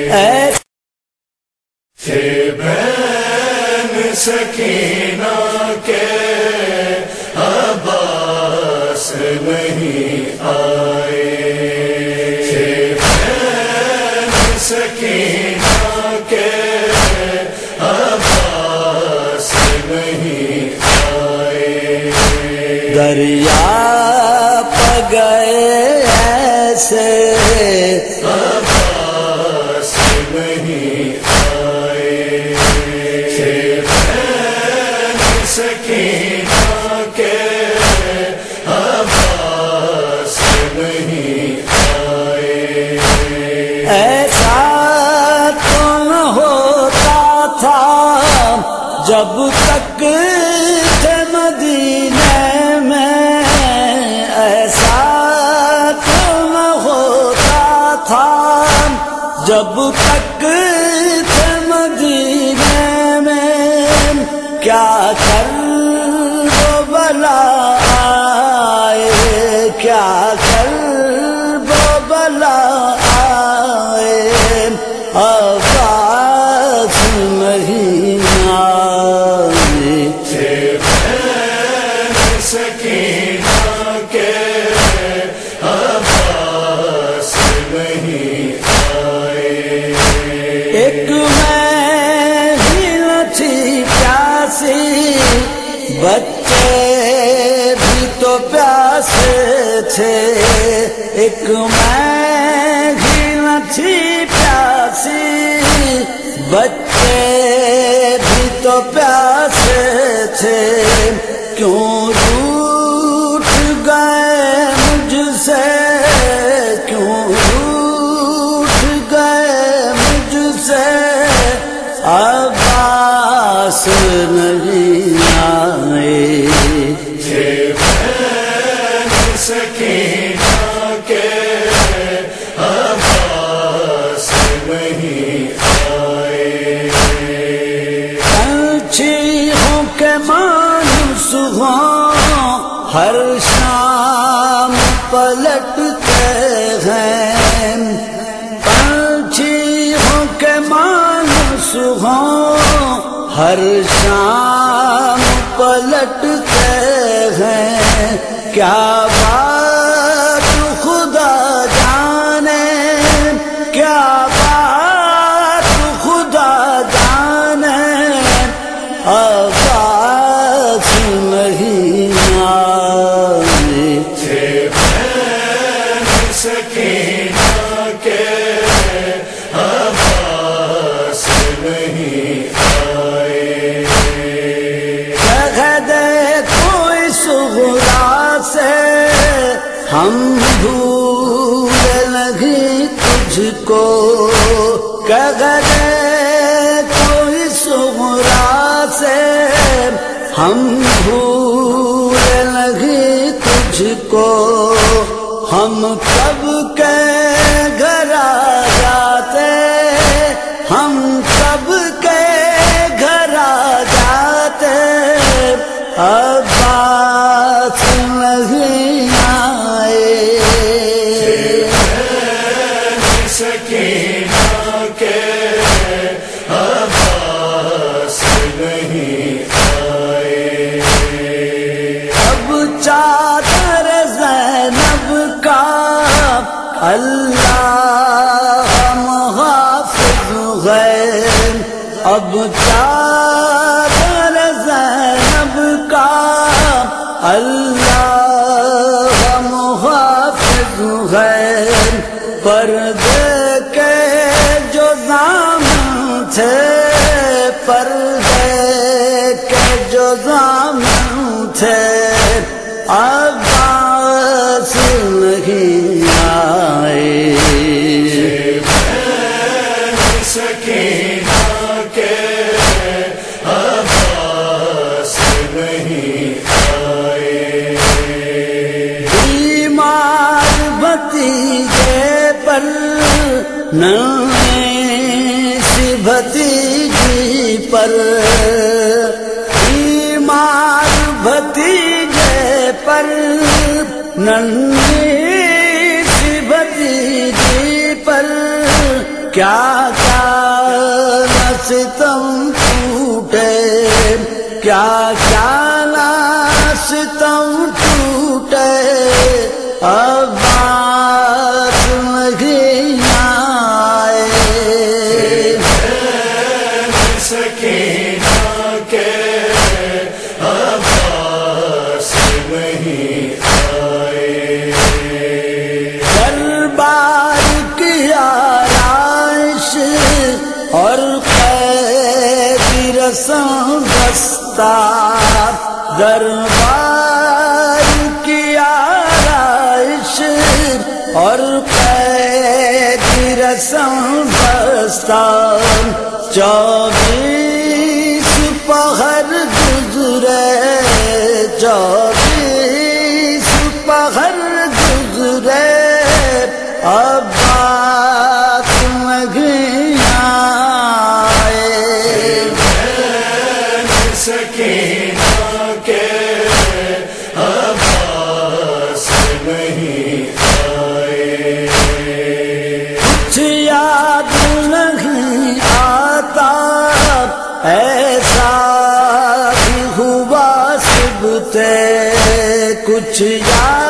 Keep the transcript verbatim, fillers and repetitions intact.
تھے بین سکینہ کے عباس نہیں آئے، تھے بین سکینہ کے عباس نہیں آئے، دریا پہ گئے ایسے عباس نہیں آئے، تھے بین سکینہ کے عباس نہیں آئے۔ ایسا تو نہ ہوتا تھا جب تک تھے مدینے میں، ایسا تو نہ ہوتا تھا جب تک تھے مدینے میں، کیا کر وہ بلا آئے، کیا کر وہ بلا آئے، عباس نہیں آئے، تھے بین سکینہ کے عباس نہیں آئے۔ ایک میں ہی نہ تھی پیاسی، بچے بھی تو پیاسے تھے، ایک میں ہی نہ تھی پیاسی، بچے بھی تو پیاسے تھے، کیوں روٹھ گئے مجھ سے، کیوں روٹھ گئے مجھ سے، عباس نہیں آئے، تھے بین سکینہ کے عباس نہیں آئے۔ پنچھیوں کے مانوس ہوں ہر شام پلٹتے ہیں، پنچھیوں کے مانوس ہوں ہر شام پلٹتے ہیں، کیا بات خدا جانے، کیا بات خدا جانے، عباس نہیں آئے، تھے بین سکینہ کے عباس نہیں آئے۔ کہہ دے کوئی صغرا سے ہم بھول نہیں تجھ کو، کہہ دے کوئی صغرا سے ہم بھول نہیں تجھ کو، ہم کب کے گھر آ جاتے، ہم کب کے گھر آ جاتے، عباس نہیں آئے، سکینہ کے عباس نہیں آئے۔ اب چادر زینب کا اللہ محافظ ہے، اب چادر زینب کا اللہ محافظ ہے، پردے کے جو دامن تھے، پردے کے جو دامن تھے، عباس نہیں آئے، سکینہ کے عباس نہیں آئے۔ بیمار بھتیجے پر ننھی سی بھتیجی پر، بیمار بھتیجے پر ننھی سی بھتیجی پر، کیا کیا کیا نہ ستم ٹوٹے، کیا کیا نہ ستم ٹوٹے، عباس نہیں آئے۔ سکینہ کے عباس نہیں آئے، دربار کی آرائش اور قیدی رسم بستہ، دربار کی آرائش اور قیدی رسم بستہ، چوبیس پہر گزرے، چوبیس پہر گزرے، عباس نہیں آئے۔ سکینہ کے عباس نہیں آئے، کچھ یاد نہیں آتا ایسا بھی ہوا سب تے، کچھ یاد